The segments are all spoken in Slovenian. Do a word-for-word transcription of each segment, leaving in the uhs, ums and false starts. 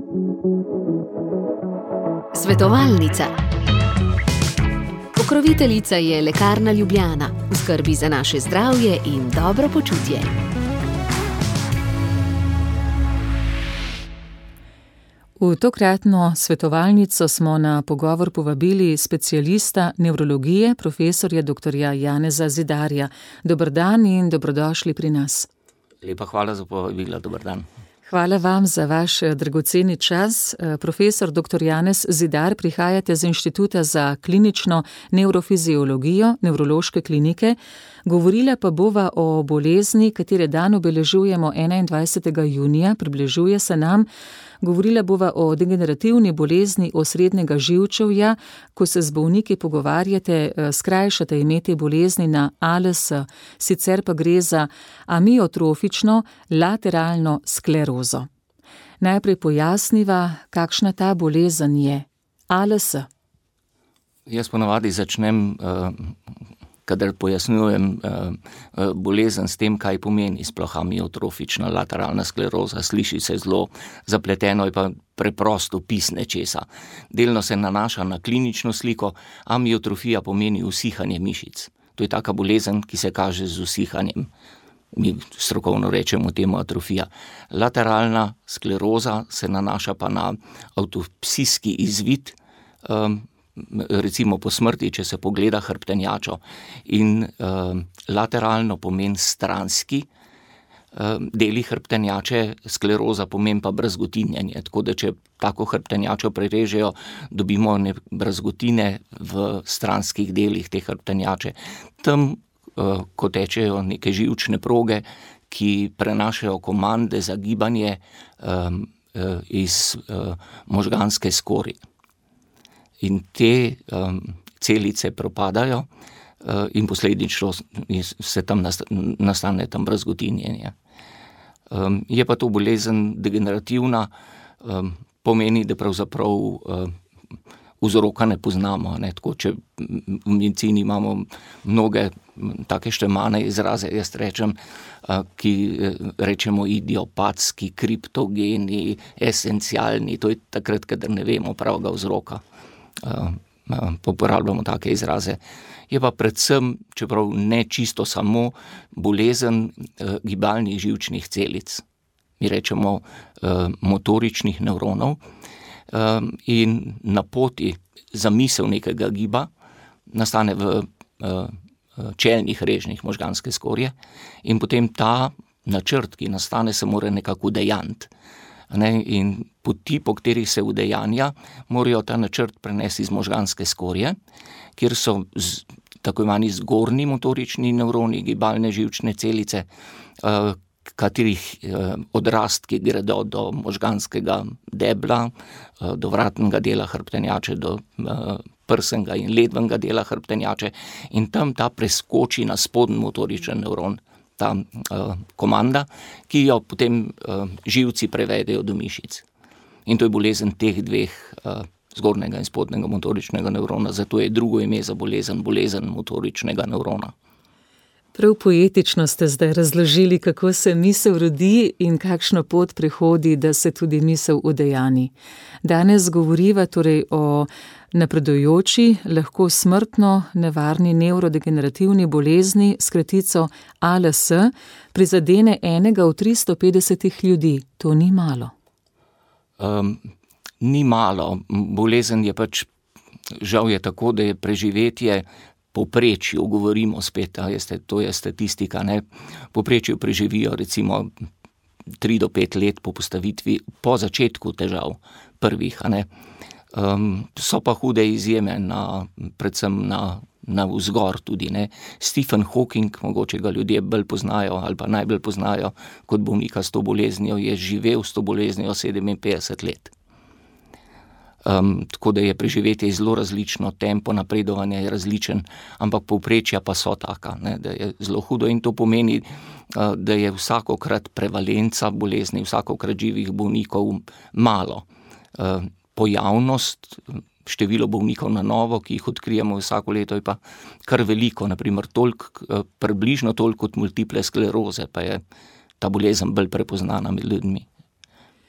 Svetovalnica. Pokroviteljica je Lekarna Ljubljana, v skrbi za naše zdravje in dobro počutje. V tokratno svetovalnico smo na pogovor povabili specialista nevrologije, profesorja doktorja Janeza Zidarja. Dober dan in dobrodošli pri nas. Lepa hvala za povabilo, dober dan. Hvala vam za vaš dragoceni čas. Profesor doktor Janez Zidar, prihajate z Inštituta za klinično nevrofiziologijo Nevrološke klinike. Govorila pa bova o bolezni, katere dan obeležujemo enaindvajsetega junija, približuje se nam. Govorila bova o degenerativni bolezni osrednjega živčevja. Ko se z bolniki pogovarjate, skrajšate ime te bolezni na A L S, sicer pa gre za amiotrofično lateralno sklerozo. Najprej pojasniva, kakšna ta bolezen je. A L S. Jaz ponavadi začnem, kadar pojasnjujem bolezen s tem, kaj pomeni sploh amiotrofična lateralna skleroza. Sliši se zelo zapleteno, je pa preprosto opis nečesa. Delno se nanaša na klinično sliko. Amiotrofija pomeni usihanje mišic. To je taka bolezen, ki se kaže z usihanjem. Mi strokovno rečemo temu atrofija. Lateralna skleroza se nanaša pa na avtopsijski izvid, recimo po smrti, če se pogleda hrbtenjačo. In uh, lateralno pomeni stranski uh, deli hrbtenjače, skleroza pomeni pa brazgotinjenje. Tako da, če tako hrbtenjačo prerežejo, dobimo brazgotine v stranskih delih te hrbtenjače. Tam, uh, ko tečejo neke živčne proge, ki prenašajo komande za gibanje um, uh, iz uh, možganske skorje. In te um, celice propadajo uh, in posledično se tam nastane tam brazgotinjenje. Um, je pa to bolezen degenerativna, um, pomeni, da pravzaprav uh, vzroka ne poznamo. Ne? Tako, če v medicini imamo mnoge take štemane izraze, jaz rečem, uh, ki rečemo idiopatski, kriptogeni, esencialni, to je takrat, kadar ne vemo pravega vzroka. Uh, uh, uporabljamo take izraze. Je pa predvsem, čeprav ne čisto samo, bolezen uh, gibalnih živčnih celic. Mi rečemo uh, motoričnih nevronov uh, in na poti zamisel nekega giba nastane v uh, čelnih režnjih možganske skorje in potem ta načrt, ki nastane, se mora nekako udejaniti. Ne, in poti, po katerih se udejanja, morajo ta načrt prenesti iz možganske skorje, kjer so z, tako imani zgornji motorični nevroni, gibalne živčne celice, uh, katerih uh, odrastki gredo do možganskega debla, uh, do vratnega dela hrbtenjače, do uh, prsenega in ledvnega dela hrbtenjače in tam ta preskoči na spodnji motoričen nevron. Ta uh, komanda, ki jo potem uh, živci prevedejo do mišic. In to je bolezen teh dveh, uh, zgornjega in spodnjega motoričnega nevrona, zato je drugo ime za bolezen, bolezen motoričnega nevrona. Prav poetično ste zdaj razložili, kako se misel rodi in kakšno pot prehodi, da se tudi misel udejani. Danes govoriva torej o napredujoči, lahko smrtno nevarni nevrodegenerativni bolezni s kratico A L S, prizadene enega od tristo petdesetih ljudi. To ni malo. Um, ni malo. Bolezen je pač, žal je tako, da je preživetje povprečju, govorimo spet, a jeste, to je statistika, ne, povprečju preživijo recimo tri do pet let po postavitvi, po začetku težav prvih, a ne. Um, so pa hude izjeme, na, predvsem na, na vzgor tudi, ne. Stephen Hawking, mogoče ga ljudje bolj poznajo ali pa najbolj poznajo kot bolnika s to boleznijo, je živel s to boleznijo sedeminpetdeset let. Um, tako da je preživetje zelo različno, tempo napredovanja je različen, ampak povprečja pa so taka, ne, da je zelo hudo in to pomeni, uh, da je vsakokrat prevalenca bolezni, vsakokrat živih bolnikov malo. Uh, pojavnost, število bolnikov na novo, ki jih odkrijemo vsako leto, je pa kar veliko, naprimer toliko, uh, približno toliko kot multiple skleroze, pa je ta bolezen bolj prepoznana med ljudmi.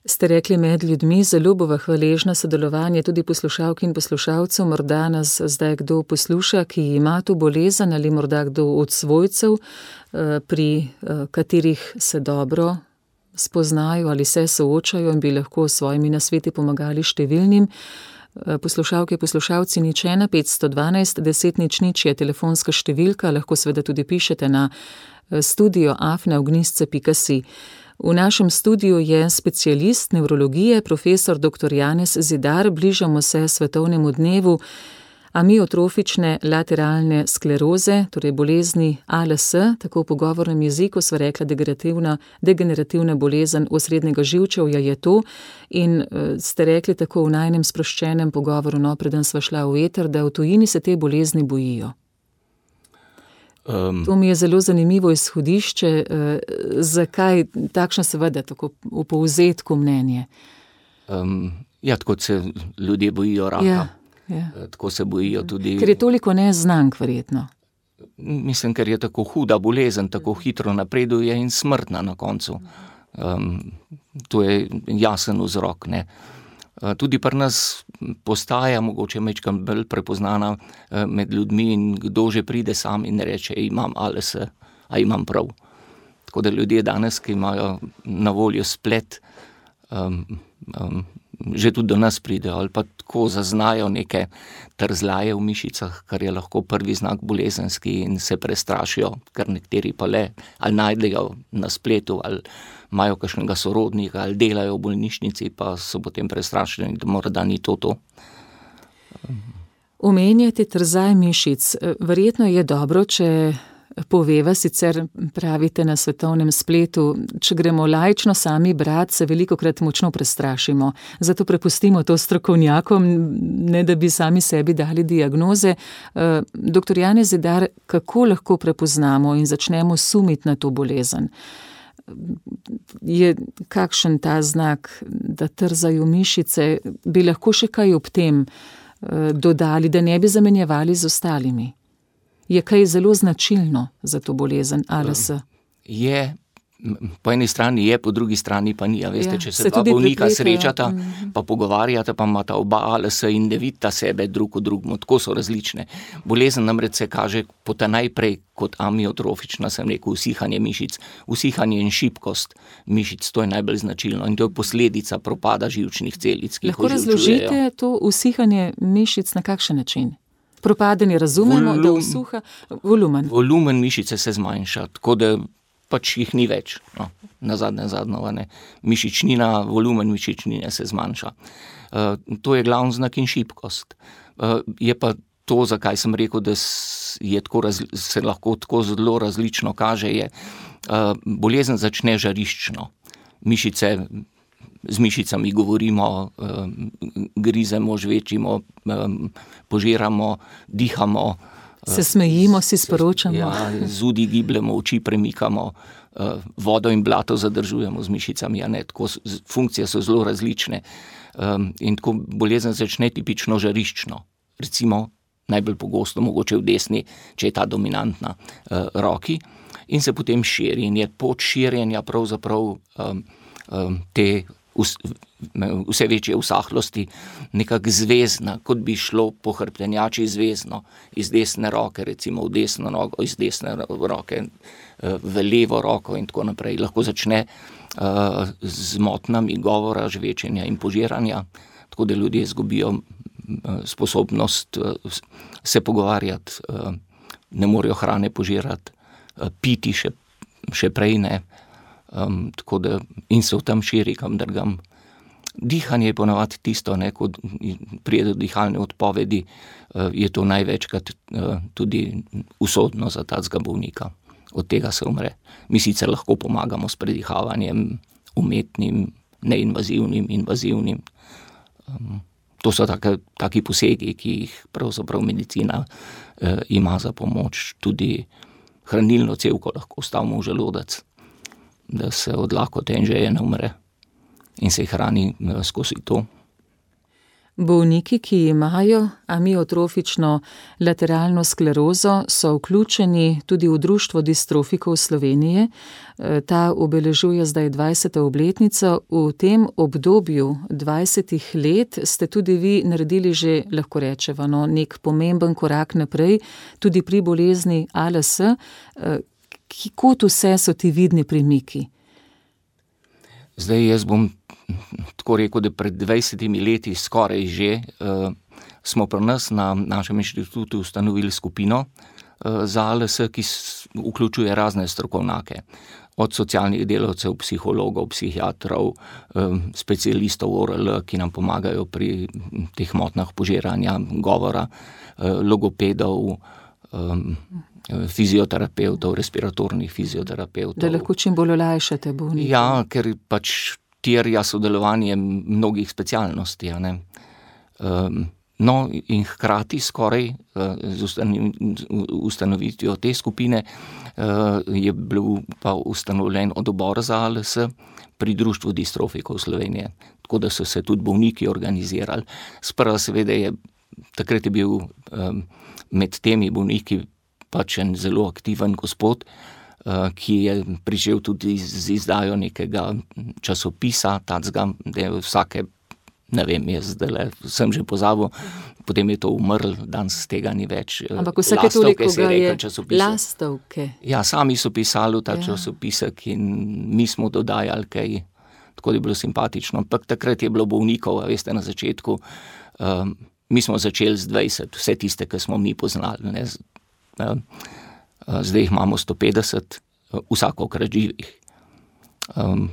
Ste rekli med ljudmi, zelo bova hvaležna sodelovanje tudi poslušalk in poslušalcev, morda nas zdaj kdo posluša, ki ima to bolezen ali morda kdo od svojcev, pri katerih se dobro spoznajo ali se soočajo in bi lahko s svojimi nasveti pomagali številnim. Poslušalke, poslušalci, nič ena, petsto dvanajst, deset nič nič je telefonska številka, lahko seveda tudi pišete na studio afna ognjisce pika si. V našem studiu je specialist nevrologije, profesor doktor Janez Zidar, bližamo se svetovnemu dnevu amiotrofične lateralne skleroze, torej bolezni A L S, tako v pogovornem jeziku sva rekla degenerativna, degenerativna bolezen osrednjega živčevja je to in ste rekli tako v najnem sproščenem pogovoru, no, preden sva šla v eter, da v tujini se te bolezni bojijo. Um, to mi je zelo zanimivo izhodišče, eh, zakaj takšno seveda tako v povzetku mnenje? Um, ja, tako se ljudje bojijo raka, ja, ja. Tako se bojijo tudi... Ker je toliko neznank verjetno. Mislim, ker je tako huda bolezen, tako hitro napreduje in smrtna na koncu. Um, to je jasen vzrok, ne. Tudi pri nas postaja mogoče majčkeno bolj prepoznana med ljudmi in kdo že pride sam in reče, imam A L S, a imam prav. Tako da ljudje danes, ki imajo na voljo splet, um, um, že tudi do nas pridejo ali pa tako zaznajo neke trzlaje v mišicah, kar je lahko prvi znak bolezenski in se prestrašijo, ker nekateri pa le ali najdejo na spletu ali imajo kakšnega sorodnika ali delajo v bolnišnici, pa so potem prestrašeni, da morda ni to to. Omenjate trzaj mišic. Verjetno je dobro, če poveva, sicer pravite na svetovnem spletu, če gremo laično sami brat, se velikokrat močno prestrašimo. Zato prepustimo to strokovnjakom, ne da bi sami sebi dali diagnoze. Doktor Janez Zidar, kako lahko prepoznamo in začnemo sumiti na to bolezen? Je kakšen ta znak, da trzajo mišice, bi lahko še kaj ob tem dodali, da ne bi zamenjevali z ostalimi? Je kaj zelo značilno za to bolezen A L S? Je, po eni strani je, po drugi strani pa ni. Veste, ja, če se, se dva bolnika srečata, pa pogovarjata, pa imata oba A L S in ne vidita sebe drug od drugemu, tako so različne. Bolezen namreč se kaže pota najprej kot amiotrofična, sem rekel, usihanje mišic, usihanje in šibkost mišic, to je najbolj značilno in to je posledica propada živčnih celic, ki jih lahko razložite to usihanje mišic na kakšen način? Propadanje razumemo, Volum, da usuha volumen. Volumen mišice se zmanjša, tako da pač jih ni več. No, na zadnje zadnjo, ne. Mišičnina, volumen mišičnine se zmanjša. Uh, to je glavni znak in šibkost. Uh, je pa to, zakaj sem rekel, da je tako raz, se lahko tako zelo različno kaže, je uh, bolezen začne žariščno. Mišice Z mišicami govorimo, grizemo, žvečimo, požiramo, dihamo. Se smejimo, si sporočamo. Ja, zudi gibljemo, oči premikamo, vodo in blato zadržujemo z mišicami. Ja, ne, tako, funkcije so zelo različne. In tako bolezen začne tipično žariščno. Recimo najbolj pogosto, mogoče v desni, če je ta dominantna roki. In se potem širi. In je pot širjenja pravzaprav te vse večje usahlosti, nekako zvezna, kot bi šlo po hrbtenjači zvezno, iz desne roke, recimo v desno nogo, iz desne roke v levo roko in tako naprej. Lahko začne uh, z motnjami govora, žvečenja in požiranja, tako da ljudje izgubijo sposobnost uh, se pogovarjati, uh, ne morejo hrane požirati, uh, piti še, še prej ne. Um, tako da, in se v tam širi kam drgam. Dihanje je ponavadi tisto, ne, ko pride do dihalne odpovedi, uh, je to največkrat uh, tudi usodno za tacga bolnika. Od tega se umre. Mi sicer lahko pomagamo s predihavanjem, umetnim, neinvazivnim, invazivnim. Um, to so take, taki posegi, ki jih pravzaprav medicina uh, ima za pomoč. Tudi hranilno cevko lahko stavimo v želodec, da se od lakote in žeje ne umre in se hrani skozi to. Bolniki, ki imajo amiotrofično lateralno sklerozo, so vključeni tudi v Društvo distrofikov Slovenije. Ta obeležuje zdaj dvajseto obletnico. V tem obdobju dvajsetih let ste tudi vi naredili že, lahko rečeva, no, nek pomemben korak naprej, tudi pri bolezni A L S. Kod vse so ti vidni premiki? Zdaj jaz bom tako rekel, da pred dvajsetimi leti skoraj že uh, smo pri nas na našem inštitutu ustanovili skupino uh, za A L S, ki s, vključuje razne strokovnjake. Od socialnih delavcev, psihologov, psihiatrov, um, specialistov O R L, ki nam pomagajo pri teh motnjah požiranja govora, uh, logopedov, um, fizioterapevtov, respiratornih fizioterapevtov. Da lahko čim bolj olajšate bolnike. Ja, ker pač terja sodelovanje mnogih specialnosti. A ne? Um, no, in hkrati skoraj uh, z ustanovitvijo te skupine uh, je bil pa ustanovljen odbor za A L S pri Društvu distrofikov Slovenije. Tako da so se tudi bolniki organizirali. Sprva seveda je, takrat je bil um, med temi bolniki pač en zelo aktiven gospod, ki je prišel tudi z izdajo nekega časopisa, tacga, da je vsake, ne vem, jaz zdaj sem že pozabil, potem je to umrl, danes tega ni več. Ampak vsake toliko ga je lastovke. Ja, sami so pisali ta ja. časopisek in mi smo dodajali kaj, tako da je bilo simpatično. Ampak takrat je bilo bolnikov, a veste, na začetku, um, mi smo začeli z dvajset, vse tiste, ki smo mi poznali, ne, zdaj jih imamo sto petdeset, vsakokrat živih. Um,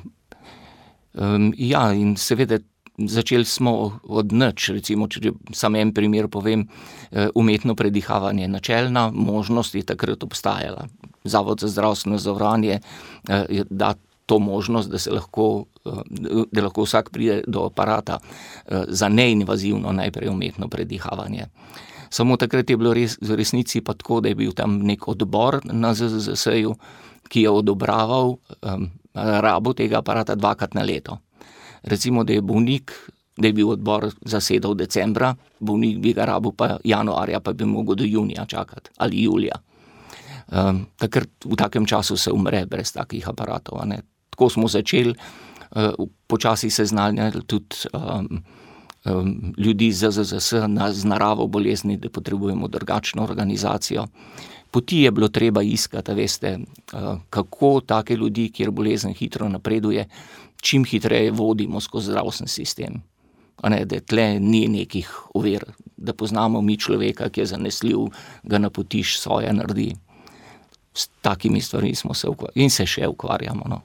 um, ja, in seveda začeli smo od nič, recimo, če samo en primer povem, umetno predihavanje. Načelna možnost je takrat obstajala. Zavod za zdravstveno zavarovanje da to možnost, da se lahko, da lahko vsak pride do aparata za neinvazivno najprej umetno predihavanje. Samo takrat je bilo res, v resnici pa tako, da je bil tam nek odbor na Z Z Z S-ju, ki je odobraval um, rabo tega aparata dvakrat na leto. Recimo, da je bolnik, da je bil odbor zasedal decembra, bolnik bi ga rabil pa januarja, pa bi mogel do junija čakati, ali julija. Um, takrat v takem času se umre brez takih aparatov. Ne? Tako smo začeli, uh, počasi seznanjali tudi um, Um, ljudi z Z Z S na, z naravo bolezni, da potrebujemo drugačno organizacijo. Poti je bilo treba iskati, veste, uh, kako take ljudi, kjer bolezen hitro napreduje, čim hitreje vodimo skozi zdravstveni sistem. A ne, da tle ni nekih ovir, da poznamo mi človeka, ki je zanesljiv, ga napotiš, svoje naredi. S takimi stvarmi smo se ukvarjali in se še ukvarjamo, no.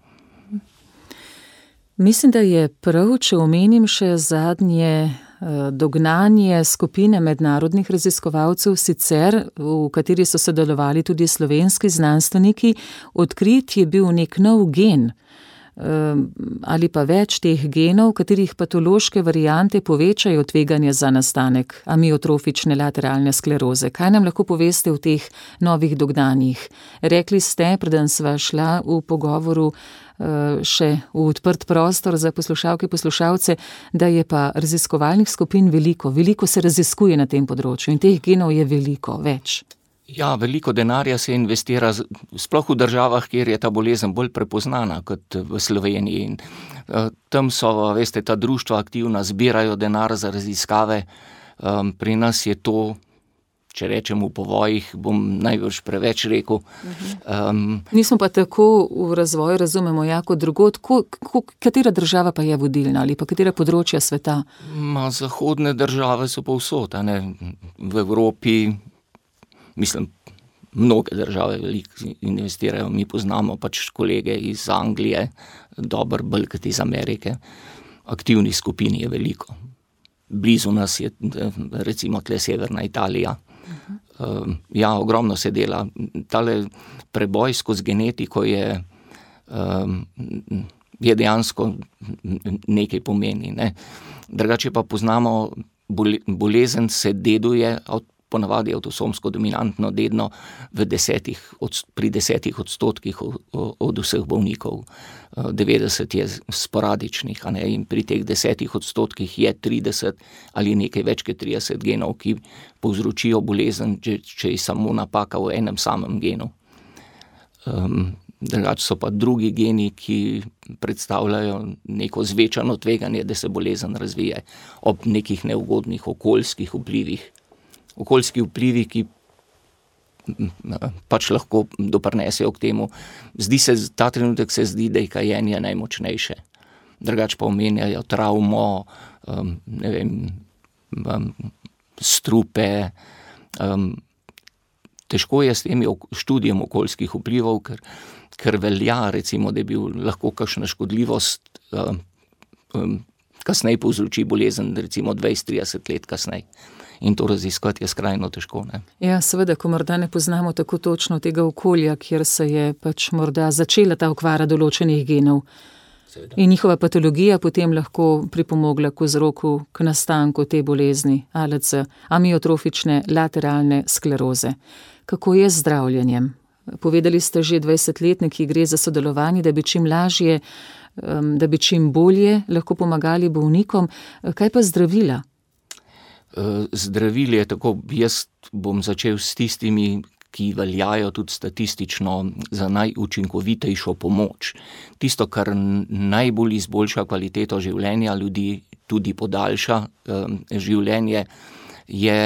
Mislim, da je prav, če omenim še zadnje dognanje skupine mednarodnih raziskovalcev, sicer v kateri so sodelovali tudi slovenski znanstveniki. Odkrit je bil nek nov gen ali pa več teh genov, katerih patološke variante povečajo tveganje za nastanek amiotrofične lateralne skleroze. Kaj nam lahko poveste o teh novih dognanjih? Rekli ste, preden sva šla v pogovoru še v odprt prostor za poslušalke, poslušalce, da je pa raziskovalnih skupin veliko, veliko se raziskuje na tem področju in teh genov je veliko, več. Ja, veliko denarja se investira, sploh v državah, kjer je ta bolezen bolj prepoznana kot v Sloveniji. In, uh, tam so, veste, ta društva aktivna, zbirajo denar za raziskave. Um, pri nas je to, če rečem v povojih, bom največ preveč rekel. Um, Nismo pa tako v razvoju, razumemo, jako drugod. Ko, ko, katera država pa je vodilna ali pa katera področja sveta? Ma, zahodne države so povsod, a ne, v Evropi. Mislim, mnoge države veliko investirajo, mi poznamo pač kolege iz Anglije, dober bolj kot iz Amerike. Aktivnih skupin je veliko. Blizu nas je recimo tle severna Italija. Uh, ja, ogromno se dela. Tale preboj skozi genetiko je, um, je dejansko nekaj pomeni. Ne? Drugače pa poznamo, bole, bolezen se deduje od ponavadi avtosomsko dominantno dedno v desetih, od, pri desetih odstotkih od vseh bolnikov. devetdeset je sporadičnih, a ne, in pri teh desetih odstotkih je trideset ali nekaj več kot trideset genov, ki povzročijo bolezen, če, če je samo napaka v enem samem genu. Um, drugače so pa drugi geni, ki predstavljajo neko zvečano tveganje, da se bolezen razvije ob nekih neugodnih okoljskih vplivih. Okoljski vplivi, ki pač lahko doprinesejo k temu. Zdi se, ta trenutek se zdi, da je kajenje najmočnejše. Drugače pa omenjajo travmo, um, ne vem, um, strupe. Um, težko je s tem študijem okoljskih vplivov, ker, ker velja, recimo, da je bil lahko kakšna škodljivost um, um, kasneje povzroči bolezen, recimo dvajset trideset let kasneje. In to raziskati je skrajno težko, ne. Ja, seveda, ko morda ne poznamo tako točno tega okolja, kjer se je pač morda začela ta okvara določenih genov. Seveda. In njihova patologija potem lahko pripomogla k vzroku, k nastanku te bolezni, A L C, amiotrofične lateralne skleroze. Kako je z zdravljenjem? Povedali ste že dvajsetletniki, gre za sodelovanje, da bi čim lažje, da bi čim bolje lahko pomagali bolnikom. Kaj pa zdravila? Zdravil je tako, jaz bom začel s tistimi, ki veljajo tudi statistično za najučinkovitejšo pomoč. Tisto, kar najbolj izboljša kvaliteto življenja ljudi, tudi podaljša um, življenje, je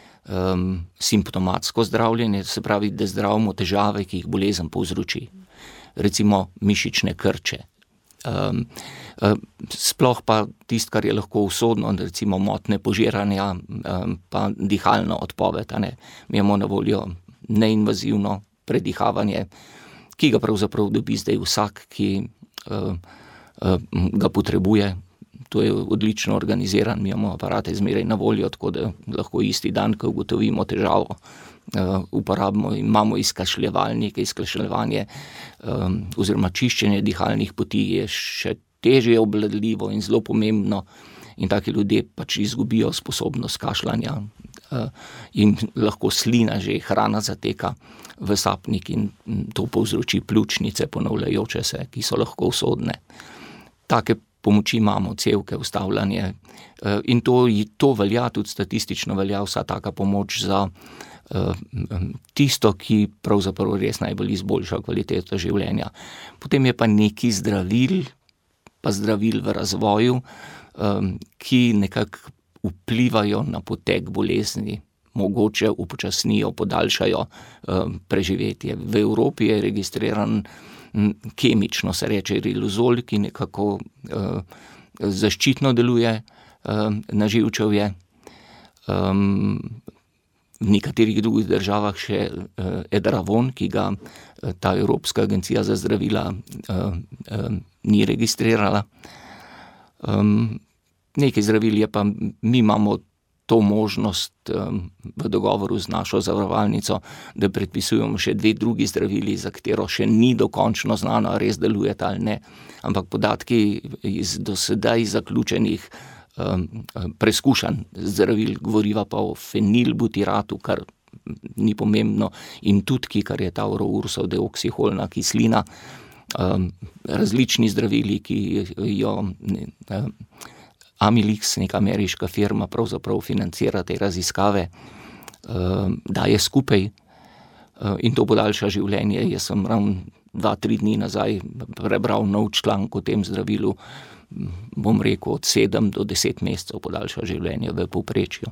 um, simptomatsko zdravljenje, se pravi, da zdravimo težave, ki jih bolezen povzroči. Recimo mišične krče. Um, um, sploh pa tisto, kar je lahko usodno, recimo motnje požiranja, um, pa dihalna odpoved, a ne. Mi imamo na voljo neinvazivno predihavanje, ki ga pravzaprav dobi zdaj vsak, ki uh, uh, ga potrebuje. To je odlično organiziran, mi imamo aparate zmeraj na voljo, tako da lahko isti dan, ko ugotovimo težavo, uh, uporabimo, imamo izkašljevalnik, izkašljevanje um, oziroma čiščenje dihalnih poti je še težje obvladljivo in zelo pomembno, in taki ljudje pač izgubijo sposobnost kašljanja uh, in lahko slina že hrana zateka v sapnik in to povzroči pljučnice ponavljajoče se, ki so lahko usodne. Take pomoči imamo, cevke, ustavljanje, uh, in to, to velja, tudi statistično velja vsa taka pomoč za uh, tisto, ki pravzaprav res najbolj izboljša kvaliteto življenja. Potem je pa neki zdravil, pa zdravil v razvoju, um, ki nekako vplivajo na potek bolezni, mogoče upočasnijo, podaljšajo um, preživetje. V Evropi je registriran m, kemično, se reče riluzol, ki nekako uh, zaščitno deluje um, na živčevje. Um, v nekaterih drugih državah še uh, Edravon, ki ga uh, ta Evropska agencija za zdravila uh, uh, ni registrirala. Um, nekaj zdravil je pa, mi imamo to možnost um, v dogovoru z našo zavarovalnico, da predpisujemo še dve drugi zdravili, za katero še ni dokončno znano, a res delujeta ali ne, ampak podatki iz do sedaj zaključenih um, preskušanj zdravil govoriva pa o fenilbutiratu, kar ni pomembno, in tutki, kar je tauroursov deoksiholna kislina, um, različni zdravili, ki jo um, Amilix, neka ameriška firma, pravzaprav financira te raziskave, uh, daje skupaj uh, in to podaljša življenje. Jaz sem ravno dva, tri dni nazaj prebral nov članek o tem zdravilu, bom rekel, od sedem do deset mesecev podaljša življenje v povprečju.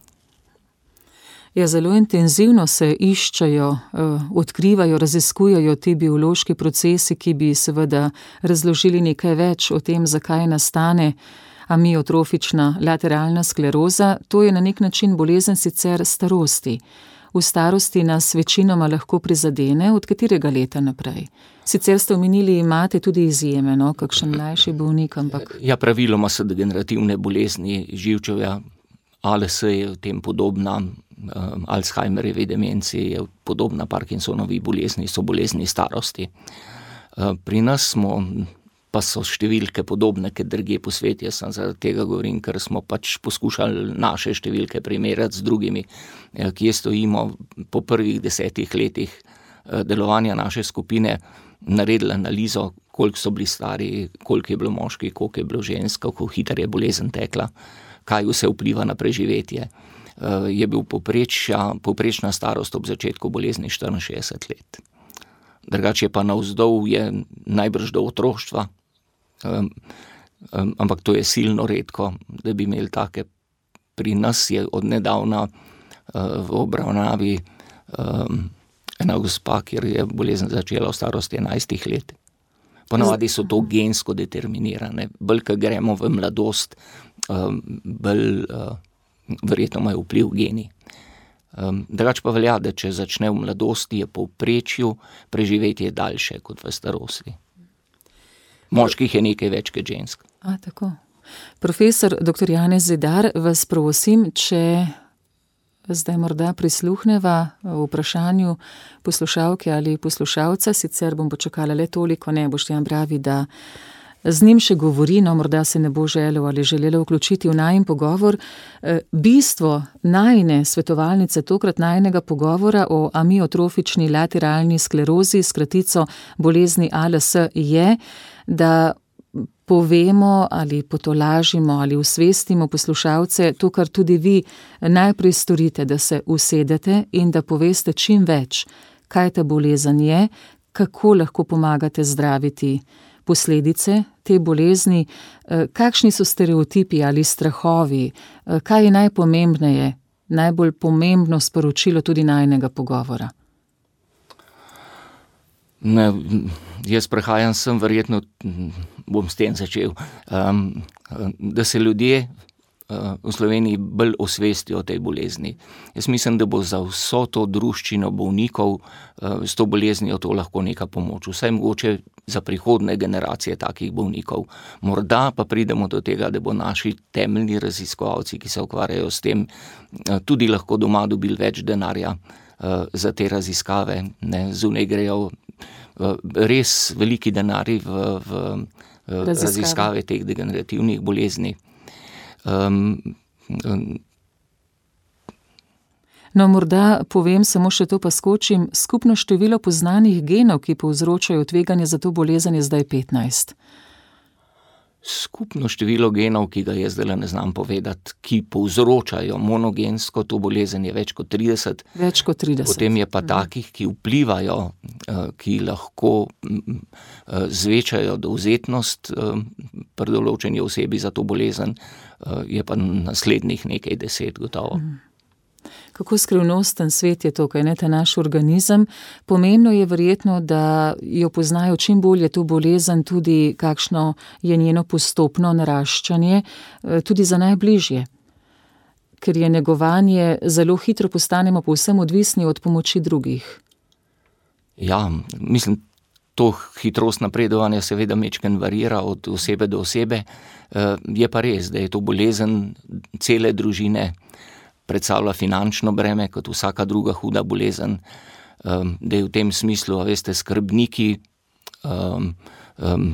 Ja, zelo intenzivno se iščejo, uh, odkrivajo, raziskujejo ti biološki procesi, ki bi seveda razložili nekaj več o tem, zakaj nastane amiotrofična lateralna skleroza. To je na nek način bolezen sicer starosti. V starosti nas večinoma lahko prizadene, od katerega leta naprej? Sicer ste omenili, imate tudi izjeme, no, kakšen mlajši bolnik, ampak... Ja, praviloma so degenerativne bolezni živčevja, A L C je v tem podobna, um, Alzheimerjevi demenci je podobna Parkinsonovi bolezni, so bolezni starosti. Uh, pri nas smo pa so številke podobne, kot drugje po svetu. Jaz sem zaradi tega govorim, ker smo pač poskušali naše številke primerjati z drugimi, kje stojimo po prvih desetih letih delovanja naše skupine, naredili analizo, koliko so bili stari, koliko je bilo moški, koliko je bilo žensk, kako hitro je bolezen tekla, kaj vse vpliva na preživetje. Je bil povprečja, povprečna starost ob začetku bolezni štiriinšestdeset let. Drugače pa navzdol je najbrž do otroštva, um, um, ampak to je silno redko, da bi imeli take. Pri nas je od nedavna uh, v obravnavi um, ena gospa, kjer je bolezen začela v starosti enajstih let. Ponavadi so to gensko determinirane. Bolj, ko gremo v mladost, um, bolj uh, verjetno imajo vpliv geni. Um, drugače pa velja, da če začne v mladosti, je povprečju preživetje daljše kot v starosti. Moških je nekaj več kot žensk. A, tako. Profesor doktor Janez Zidar, vas prosim, če zdaj morda prisluhneva vprašanju poslušalke ali poslušalca, sicer bom počakala le toliko, ne, Boštjan pravi, da z njim še govori, no morda se ne bo želel ali želelo vključiti v najin pogovor. Bistvo najine svetovalnice, tokrat najinega pogovora o amiotrofični lateralni sklerozi, s kratico bolezni A L S, je, da povemo ali potolažimo ali usvestimo poslušalce to, kar tudi vi najprej storite, da se usedete in da poveste čim več, kaj ta bolezen je, kako lahko pomagate zdraviti posledice te bolezni, kakšni so stereotipi ali strahovi, kaj je najpomembneje, najbolj pomembno sporočilo tudi najinega pogovora. Ne, jaz prehajam sem, verjetno bom s tem začel, um, da se ljudje v Sloveniji bolj osvestijo o tej bolezni. Jaz mislim, da bo za vso to druščino bolnikov s to boleznijo to lahko neka pomoč. Vsaj mogoče za prihodne generacije takih bolnikov. Morda pa pridemo do tega, da bo naši temeljni raziskovalci, ki se ukvarjajo s tem, tudi lahko doma dobili več denarja za te raziskave. Ne, zunaj grejo res veliki denarji v, v raziskave. raziskave teh degenerativnih bolezni. Um, um, no, morda povem samo še to, pa skočim. Skupno število poznanih genov, ki povzročajo tveganje za to bolezen, je zdaj petnajst. Skupno število genov, ki ga jaz zdaj ne znam povedati, ki povzročajo monogensko to bolezen, je več kot trideset. Več kot trideset. Potem je pa takih, ki vplivajo, ki lahko zvečajo dovzetnost pri določeni osebi za to bolezen, je pa naslednjih nekaj deset gotovo. Mm. Kako skrivnosten svet je to, kaj ne, ta naš organizem. Pomembno je verjetno, da jo poznajo čim bolje to bolezen, tudi kakšno je njeno postopno naraščanje, tudi za najbližje. Ker je negovanje, zelo hitro postanemo povsem odvisni od pomoči drugih. Ja, mislim, to hitrost napredovanja seveda mečken varira od osebe do osebe. Je pa res, da je to bolezen cele družine, predstavlja finančno breme, kot vsaka druga huda bolezen, um, da je v tem smislu, a veste, skrbniki um, um,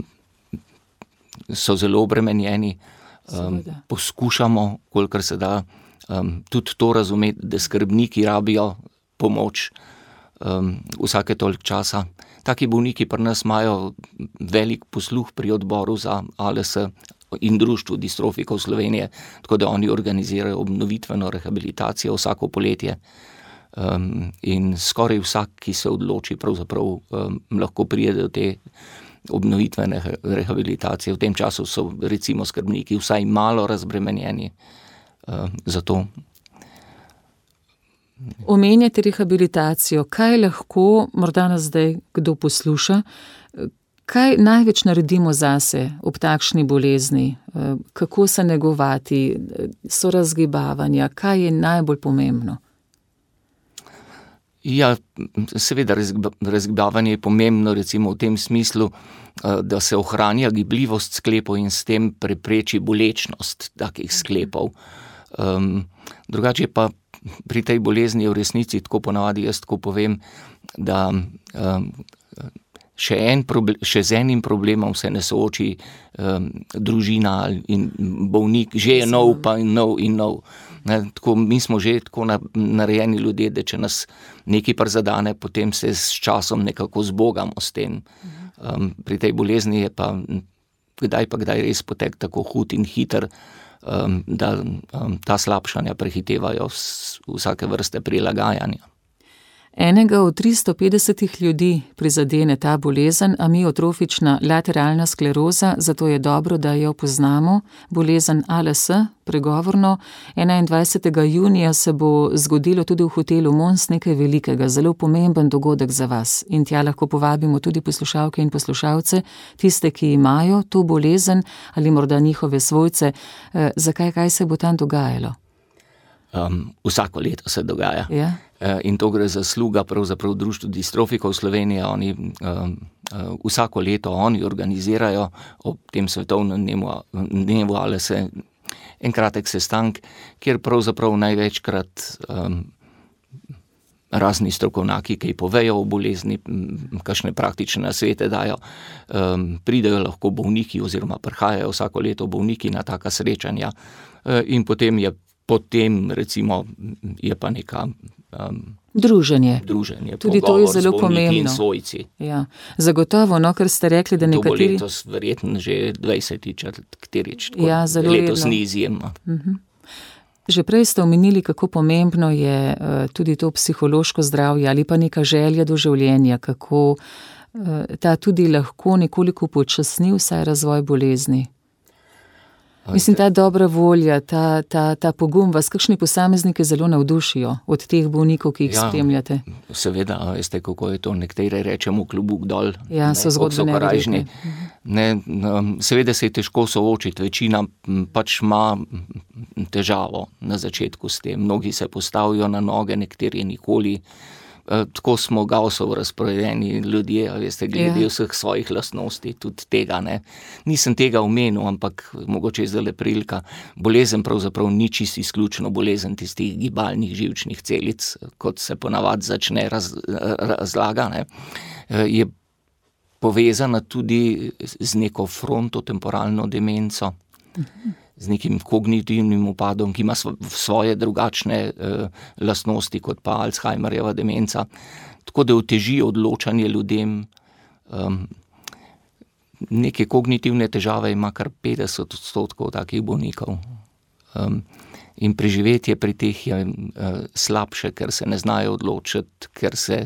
so zelo obremenjeni, um, poskušamo, kolikor se da, um, tudi to razumeti, da skrbniki rabijo pomoč um, vsake toliko časa. Taki bolniki pri nas imajo velik posluh pri odboru za A L S in društvu distrofikov Slovenije, tako da oni organizirajo obnovitveno rehabilitacijo vsako poletje. Um, in skoraj vsak, ki se odloči, pravzaprav um, lahko pride do te obnovitvene rehabilitacije. V tem času so recimo skrbniki vsaj malo razbremenjeni um, za to. Omenjate rehabilitacijo. Kaj lahko, morda nas zdaj kdo posluša, kaj največ naredimo zase ob takšni bolezni? Kako se negovati? So razgibavanja? Kaj je najbolj pomembno? Ja, seveda razgibavanje je pomembno, recimo v tem smislu, da se ohranja gibljivost sklepov in s tem prepreči bolečnost takih sklepov. Um, drugače pa pri tej bolezni je v resnici tako ponavadi, jaz tako povem, da um, še, en proble- še z enim problemom se ne sooči um, družina in bolnik, že je nov, pa in nov in nov. Ne, tako, mi smo že tako na, narejeni ljudje, da če nas nekaj prizadene, potem se s časom nekako zbogamo s tem. Um, pri tej bolezni je pa kdaj pa kdaj res potek tako hud in hiter, um, da um, ta slabšanja prehitevajo vsake vrste prilagajanja. Enega od tristo petdesetih ljudi prizadene ta bolezen, amiotrofična lateralna skleroza, zato je dobro, da jo poznamo. Bolezen A L S, pregovorno. enaindvajsetega junija se bo zgodilo tudi v hotelu Mons nekaj velikega, zelo pomemben dogodek za vas. In tja lahko povabimo tudi poslušalke in poslušalce, tiste, ki imajo to bolezen ali morda njihove svojce. Eh, zakaj, kaj se bo tam dogajalo? Um, vsako leto se dogaja. Ja. In to gre za zasluga pravzaprav Društvu distrofikov Slovenije. Oni, um, uh, vsako leto oni organizirajo ob tem svetovnem dnevu, dnevu ali se en kratek sestank, kjer pravzaprav največkrat um, razni strokovnjaki, ki povejo o bolezni, kakšne praktične nasvete dajo, um, pridejo lahko bolniki oziroma prihajajo vsako leto bolniki na taka srečanja uh, in potem je Potem, recimo, je pa neka um, druženje. druženje, tudi to je zelo pomembno. In svojci. Ja. Zagotovo, no, ker ste rekli, da nekateri... To bo letos verjetno že dvajsetič, katerič, ja, zelo letos redno. ni izjemno. Uh-huh. Že prej ste omenili, kako pomembno je uh, tudi to psihološko zdravje ali pa neka želja do življenja, kako uh, ta tudi lahko nekoliko počasni vsaj razvoj bolezni. Mislim, ta dobra volja, ta, ta, ta pogum vas, kakšni posamezniki zelo navdušijo od teh bolnikov, ki jih ja, spremljate? Seveda, veste, kako je to, nekateri rečemo klobuk dol. Ja, so zgodbe neverjetne. Ne, seveda se je težko soočiti, večina pač ima težavo na začetku s tem. Mnogi se postavijo na noge, nekateri nikoli. Tako smo Gaussov razporedeni ljudje, veste, glede ja. vseh svojih lastnosti, tudi tega, ne. Nisem tega omenil, ampak mogoče je zdajle prilika. Bolezen pravzaprav ni čisto izključno bolezen tistih gibalnih živčnih celic, kot se ponavadi začne raz, razlaga, ne. Je povezana tudi z neko frontotemporalno demenco, uh-huh. z nekim kognitivnim upadom, ki ima svoje drugačne eh, lastnosti kot pa Alzheimerjeva demenca. Tako da oteži odločanje ljudem. Um, neke kognitivne težave ima kar petdeset odstotkov takih bolnikov. Um, in preživetje pri teh je uh, slabše, ker se ne znajo odločiti, ker se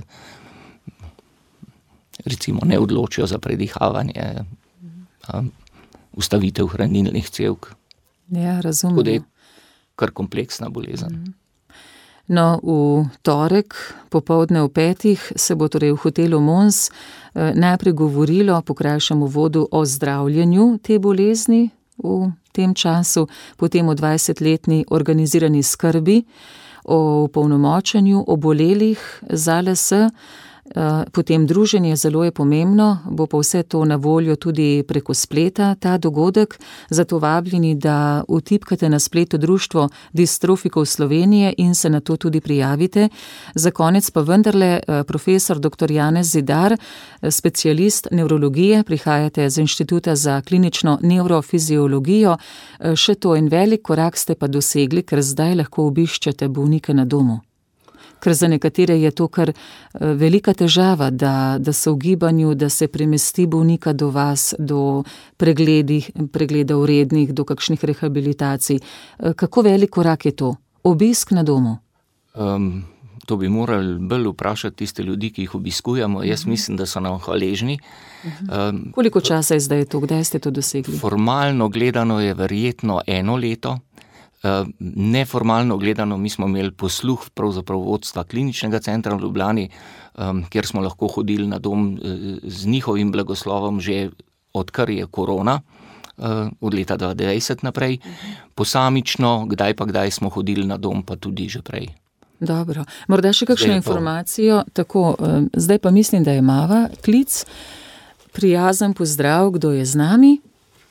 recimo ne odločijo za predihavanje, um, ustavitev hranilnih cevk. Ja, razumem. Tako da je kar kompleksna bolezen. No, v torek, popoldne v petih, se bo torej v hotelu Mons eh, najprej govorilo po krajšem uvodu o zdravljenju te bolezni v tem času, potem o dvajsetletni organizirani skrbi, o opolnomočenju obolelih z A L S, potem druženje, zelo je pomembno, bo pa vse to na voljo tudi preko spleta, ta dogodek, zato vabljeni, da vtipkate na spletu Društvo distrofikov Slovenije in se na to tudi prijavite. Za konec pa vendarle, profesor doktor Janez Zidar, specialist nevrologije, prihajate z Inštituta za klinično nevrofiziologijo, še to en velik korak ste pa dosegli, ker zdaj lahko obiščete bolnike na domu. Ker za nekatere je to kar velika težava, da, da se v gibanju, da se premesti bolnika do vas, do pregledih, pregledov rednih, do kakšnih rehabilitacij. Kako velik korak je to? Obisk na domu? Um, to bi morali bolj vprašati tiste ljudi, ki jih obiskujemo. Jaz mislim, da so nam hvaležni. Um, Koliko časa je zdaj to? Kdaj ste to dosegli? Formalno gledano je verjetno eno leto. Uh, neformalno gledano, mi smo imeli posluh pravzaprav vodstva kliničnega centra v Ljubljani, um, kjer smo lahko hodili na dom uh, z njihovim blagoslovom že odkar je korona, uh, od leta dva tisoč dvajset naprej. Posamično, kdaj pa kdaj smo hodili na dom, pa tudi že prej. Dobro, morda še kakšno informacijo, tako, um, zdaj pa mislim, da je Mava klic, prijazen pozdrav, kdo je z nami?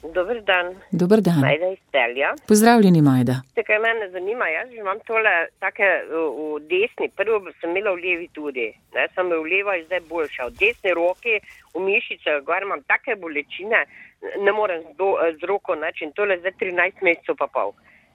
Dober dan. Dober dan. Majda iz Celja. Pozdravljeni, Majda. Te, kaj mene zanima, jaz že imam tole take v, v desni, prvo sem imela v levi tudi, ne, sem v levo in zdaj boljša. V desni roki, v mišice, gor imam take bolečine, ne morem z, do, z roko nači in tole zdaj trinajst mesecev pa pol.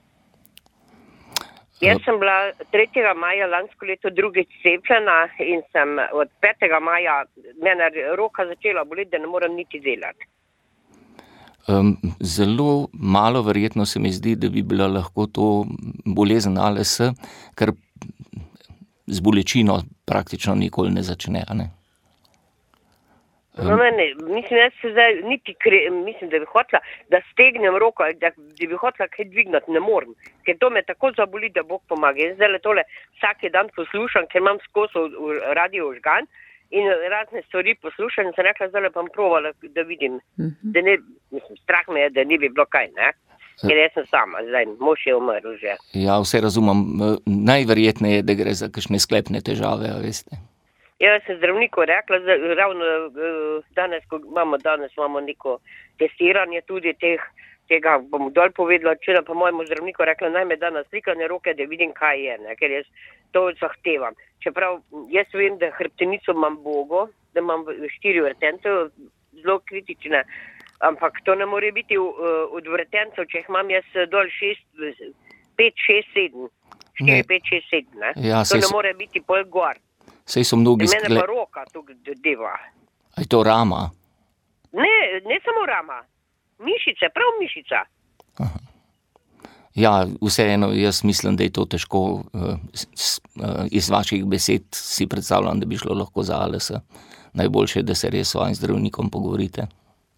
Jaz sem bila tretjega maja lansko leto drugič cepljena in sem od petega maja mene roka začela boleti, da ne morem niti delati. Um, zelo malo verjetno se mi zdi, da bi bila lahko to bolezen A L S, ker z bolečino praktično nikoli ne začne, a ne? Um. No, ne, mislim, jaz se zdaj niti kre, mislim, da bi hotela, da stegnem roko, da, da bi hotela kaj dvignati, ne morem, ker to me tako zaboli, da Bog pomaga. Jaz zdaj tole vsaki dan poslušam, ker imam skozi v radio žgan, in razne stvari poslušam in sem rekla, zdaj pa bom provala, da vidim, uh-huh. da ne, mislim, strah me je, da ne bi bilo kaj, ne, ker jaz sem sama, zdaj, mož je umrl že. Ja, vse razumem, najverjetneje je, da gre za kakšne sklepne težave, a veste. Ja, sem zdravniku rekla, da, ravno danes, ko imamo danes, imamo neko testiranje tudi teh, tega bom dol povedala, če pa mojemu zdravniku rekla, naj me da na slikane roke, da vidim, kaj je, ne, ker jaz to zahtevam. Čeprav jaz vem, da hrbtenico imam bogo, da imam štiri vrtence, zelo kritične, ampak to ne more biti od vrtencev, če jih imam jaz dol šest, pet, šest, sedem, štiri, pet, šest, sedem, ne. Ja, to ne so, more biti pol gor. Sej so mnogi skle... Mene pa roka tu deva. A je to rama? Ne, ne samo rama. Mišice, prav mišica. Aha. Ja, vseeno, jaz mislim, da je to težko, iz vaših besed si predstavljam, da bi šlo lahko za A L S. Najboljše je, da se res s svojim zdravnikom pogovorite.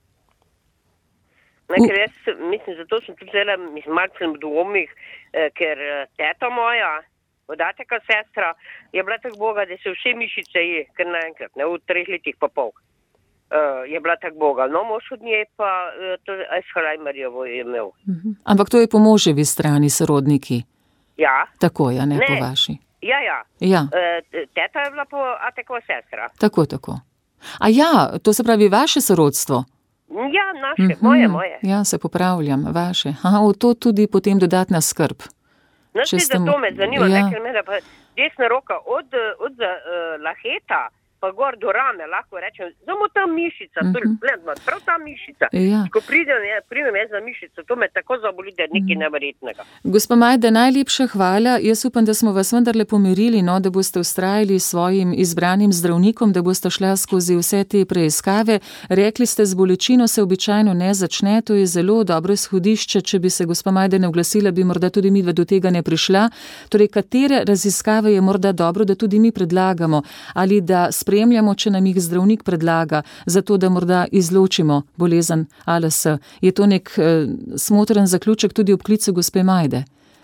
Ne, ker jaz, mislim, zato sem tudi zelo, mislim, malo sem v dvomih, ker teta moja, odateka sestra, je bila tako boga, da se vse mišice je, ker naenkrat, ne, v treh letih pa pol. Uh, je bila tak boga. No, mož od nje pa uh, to Alzheimerjevo je imel. Uh-huh. Ampak to je po moževi strani sorodniki? Ja. Tako je, ne, ne. po vaši? Ja, ja. ja. Uh, teta je bila po atekova sestra. Tako, tako. A ja, to se pravi vaše sorodstvo? Ja, naše, uh-huh. moje, moje. Ja, se popravljam, vaše. Aha, v to tudi potem dodatna skrb. No, se za to me zanima, ja. nekaj mene pa desna roka od, od uh, laheta pa gor do rame, lahko rečem, samo ta mišica, uh-huh. tudi, prav ta mišica. Ja. Ko pridem, ja, pridem jaz za mišico, to me tako zaboli, da je nekaj uh-huh. neverjetnega. Gospa Majda, najlepša hvala. Jaz upam, da smo vas vendarle pomirili, no, da boste ustrajali s svojim izbranim zdravnikom, da boste šla skozi vse te preiskave. Rekli ste, z bolečino se običajno ne začne, to je zelo dobro izhodišče, če bi se gospa Majda ne oglasila, bi morda tudi midva do tega ne prišla. Torej, katere raziskave je morda dobro, da tudi mi predlagamo, ali da spremljamo, če nam jih zdravnik predlaga, zato da morda izločimo bolezen A L S. Je to nek eh, smotren zaključek tudi ob klicu gospe Majde?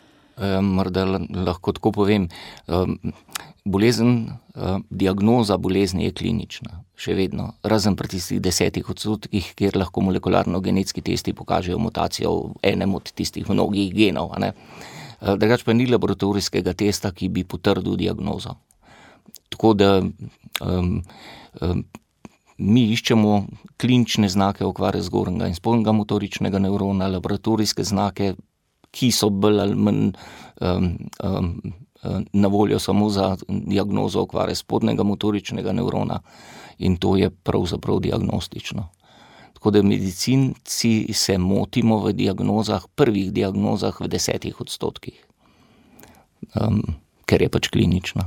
E, morda lahko tako povem. E, bolezen, e, diagnoza bolezni je klinična, še vedno, razen pri tistih desetih odstotkih, kjer lahko molekularno-genetski testi pokažejo mutacijo v enem od tistih mnogih genov. A ne? E, drugač pa ni laboratorijskega testa, ki bi potrdil diagnozo. Tako da um, um, mi iščemo klinične znake okvare zgornjega in spodnjega motoričnega nevrona, laboratorijske znake, ki so bolj ali manj um, um, na voljo samo za diagnozo okvare spodnjega motoričnega nevrona in to je pravzaprav diagnostično. Tako da medicinci se motimo v diagnozah, prvih diagnozah v desetih odstotkih, um, ker je pač klinična.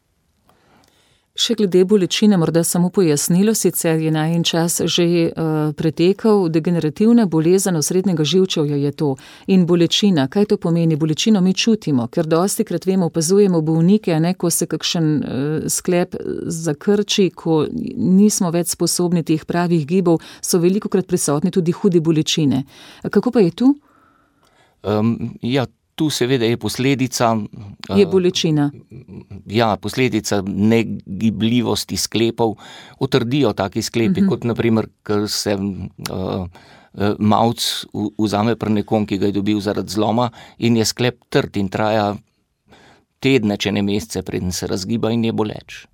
Še glede bolečine, morda samo pojasnilo, sicer je najin čas že uh, pretekal, degenerativna bolezen osrednjega živčevja je to. In bolečina, kaj to pomeni? Bolečino mi čutimo, ker dosti krat vemo, opazujemo bolnike, ne, ko se kakšen uh, sklep zakrči, ko nismo več sposobni teh pravih gibov, so velikokrat prisotni tudi hudi bolečine. Kako pa je tu? Um, ja, Tu seveda je posledica... Je bolečina. Ja, posledica negibljivosti sklepov. Utrdijo taki sklepi, uh-huh. kot naprimer, ker se uh, mavc vzame pri nekom, ki ga je dobil zaradi zloma in je sklep trd in traja tedne, če ne mesece, preden se razgiba in je boleč.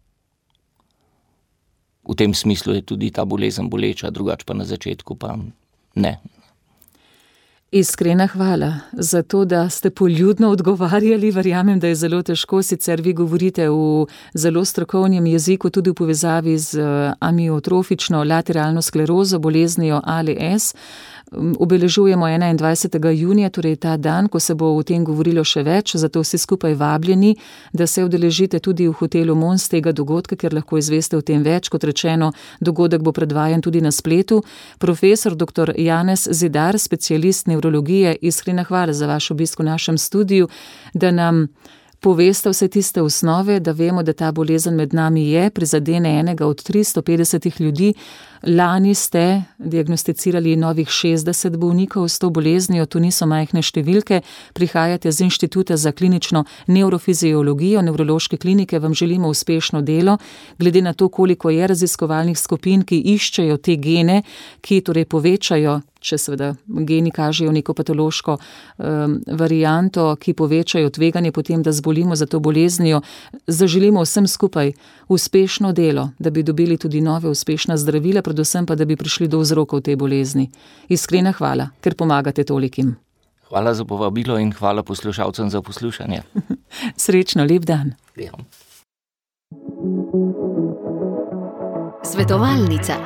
V tem smislu je tudi ta bolezen boleča, drugače pa na začetku pa ne. Iskrena hvala za to, da ste poljudno odgovarjali. Verjamem, da je zelo težko, sicer vi govorite v zelo strokovnem jeziku, tudi v povezavi z amiotrofično lateralno sklerozo, boleznijo A L S. Obeležujemo enaindvajsetega junija, torej ta dan, ko se bo o tem govorilo še več, zato vsi skupaj vabljeni, da se udeležite tudi v hotelu Mons tega dogodka, ker lahko izveste o tem več. Kot rečeno, dogodek bo predvajan tudi na spletu. Profesor doktor Janez Zidar, specialist nevrologije, iskrena hvala za vaš obisk v našem studiu, da nam poveste vse tiste osnove, da vemo, da ta bolezen med nami je, prizadene enega od tristo petdesetih ljudi. Lani ste diagnosticirali novih šestdeset bolnikov s to boleznijo, to niso majhne številke. Prihajate z Inštituta za klinično nevrofiziologijo Nevrološke klinike, vam želimo uspešno delo, glede na to, koliko je raziskovalnih skupin, ki iščejo te gene, ki torej povečajo, če seveda geni kažejo neko patološko um, varianto, ki povečajo tveganje potem, da zbolimo za to boleznijo. Zaželimo vsem skupaj uspešno delo, da bi dobili tudi nove uspešna zdravila, predvsem pa, da bi prišli do vzrokov te bolezni. Iskrena hvala, ker pomagate tolikim. Hvala za povabilo in hvala poslušalcem za poslušanje. Srečno, lep dan. Ja. Svetovalnica.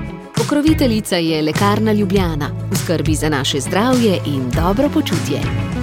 Pokroviteljica je Lekarna Ljubljana. V skrbi za naše zdravje in dobro počutje.